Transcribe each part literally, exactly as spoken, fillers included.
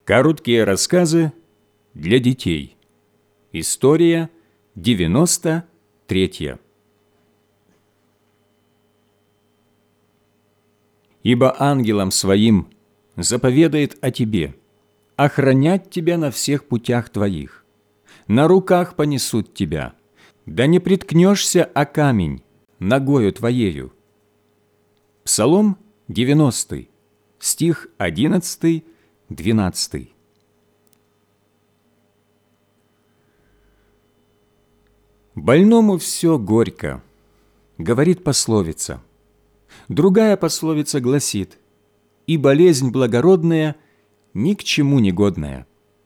Короткие рассказы для детей. История девяносто третья. «Ибо ангелам своим заповедает о тебе, охранять тебя на всех путях твоих. На руках понесут тебя, да не приткнешься о камень ногою твоею». Псалом девяностый, стих одиннадцатый, двенадцатый. «Больному все горько», — говорит пословица. Другая пословица гласит: «И болезнь благородная ни к чему не годная».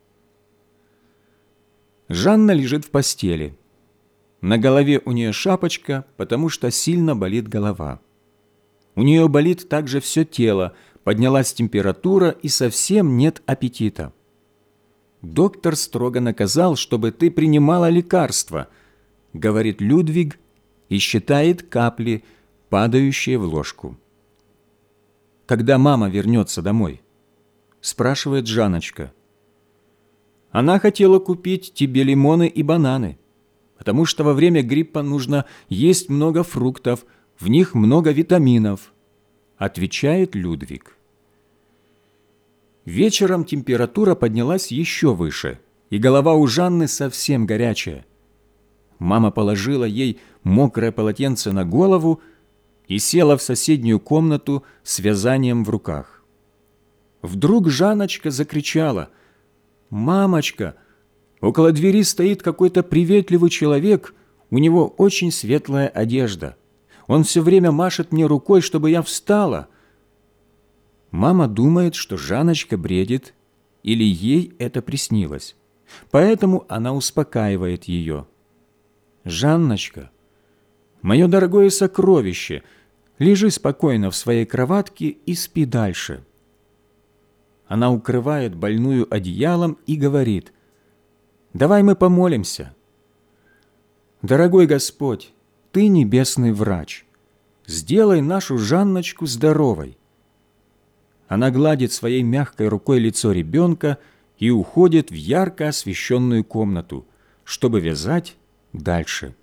Жанна лежит в постели. На голове у нее шапочка, потому что сильно болит голова. У нее болит также все тело, поднялась температура и совсем нет аппетита. «Доктор строго наказал, чтобы ты принимала лекарства», — говорит Людвиг и считает капли, падающие в ложку. «Когда мама вернется домой?» — спрашивает Жанночка. «Она хотела купить тебе лимоны и бананы, потому что во время гриппа нужно есть много фруктов, в них много витаминов», — отвечает Людвиг. Вечером температура поднялась еще выше, и голова у Жанны совсем горячая. Мама положила ей мокрое полотенце на голову и села в соседнюю комнату с вязанием в руках. Вдруг Жанночка закричала: «Мамочка, около двери стоит какой-то приветливый человек, у него очень светлая одежда. Он все время машет мне рукой, чтобы я встала». Мама думает, что Жанночка бредит, или ей это приснилось, поэтому она успокаивает ее. «Жанночка, мое дорогое сокровище, лежи спокойно в своей кроватке и спи дальше». Она укрывает больную одеялом и говорит: «Давай мы помолимся». «Дорогой Господь, Ты небесный врач, сделай нашу Жанночку здоровой». Она гладит своей мягкой рукой лицо ребенка и уходит в ярко освещенную комнату, чтобы вязать дальше.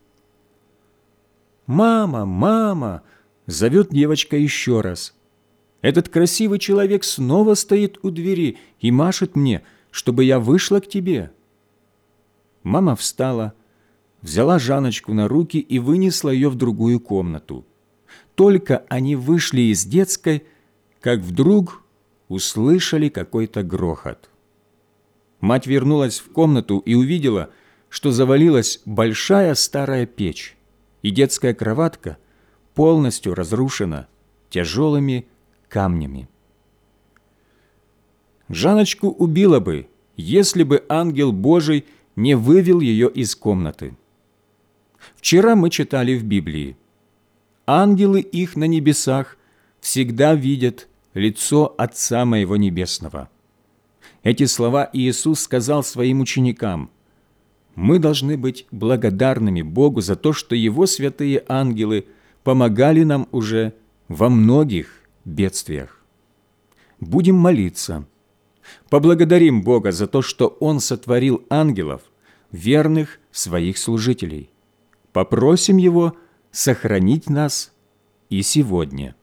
«Мама, мама!» — зовет девочка еще раз. «Этот красивый человек снова стоит у двери и машет мне, чтобы я вышла к тебе». Мама встала, взяла Жанночку на руки и вынесла ее в другую комнату. Только они вышли из детской, как вдруг услышали какой-то грохот. Мать вернулась в комнату и увидела, что завалилась большая старая печь, и детская кроватка полностью разрушена тяжелыми камнями. Жанночку убило бы, если бы ангел Божий не вывел ее из комнаты. Вчера мы читали в Библии: «Ангелы их на небесах всегда видят лицо Отца Моего Небесного». Эти слова Иисус сказал своим ученикам. Мы должны быть благодарными Богу за то, что Его святые ангелы помогали нам уже во многих бедствиях. Будем молиться. Поблагодарим Бога за то, что Он сотворил ангелов, верных своих служителей. Попросим Его сохранить нас и сегодня.